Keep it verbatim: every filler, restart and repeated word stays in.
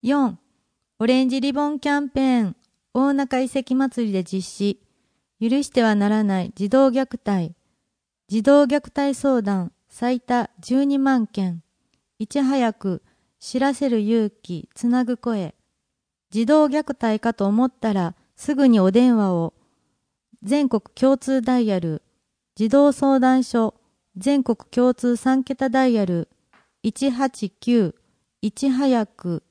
よん. オレンジリボンキャンペーン大中遺跡祭りで実施。許してはならない児童虐待。児童虐待相談最多じゅうにまんけん。いち早く知らせる勇気つなぐ声。児童虐待かと思ったらすぐにお電話を。全国共通ダイヤル。児童相談所全国共通さんけたダイヤルいちはちきゅういち早く